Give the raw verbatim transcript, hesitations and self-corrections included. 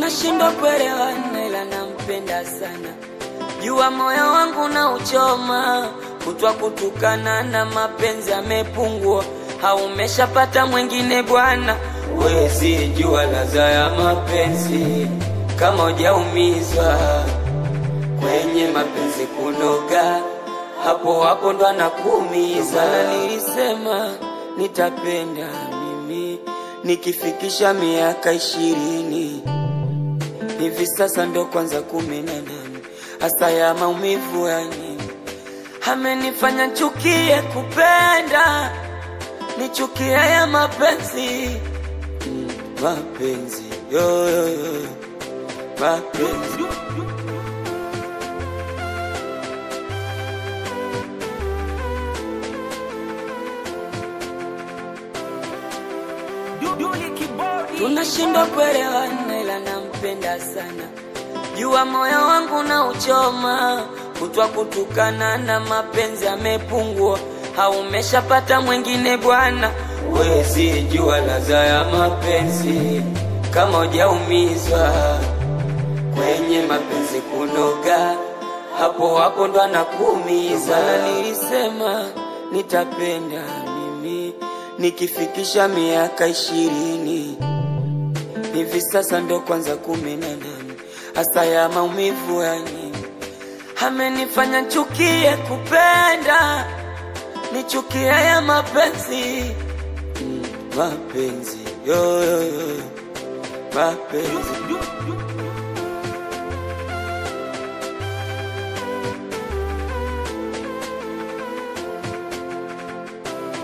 tunashindwa kuelewana ila nampenda sana. Jua moyo wangu na uchoma, kutwa kutukana na mapenzi yamepungua. Haumeshapata mwingine bwana, wewe si jua ladha ya mapenzi. Kama hujaumizwa kwenye mapenzi kunoga, hapo hapo ndo anakuumiza. Nilisema nitapenda mimi nikifikisha miaka ishirini, hivi sasa ndo kwanza kumi na nane. Hasa ya maumivu ya nini amenifanya chukie kupenda, nichukie ya mapenzi. mm, Mapenzi yo yo yo mapenzi. Tunashindwa kuelewana ila nampenda sana. Jua moyo wangu na uchoma, kutwa kutukana na mapenzi yamepungua. Haumeshapata mwingine bwana, wewe si jua ladha ya mapenzi. Kama hujaumizwa kwenye mapenzi kunoga, hapo hapo ndo anakuumiza. Nilisema nitapenda mimi nikifikisha miaka ishirini, hivi sasa ndo kwanza kumi na nane. Hasa ya maumivu ya nini amenifanya chukie kupenda, nichukie ya mapenzi. mm, Mapenzi yo yo yo mapenzi.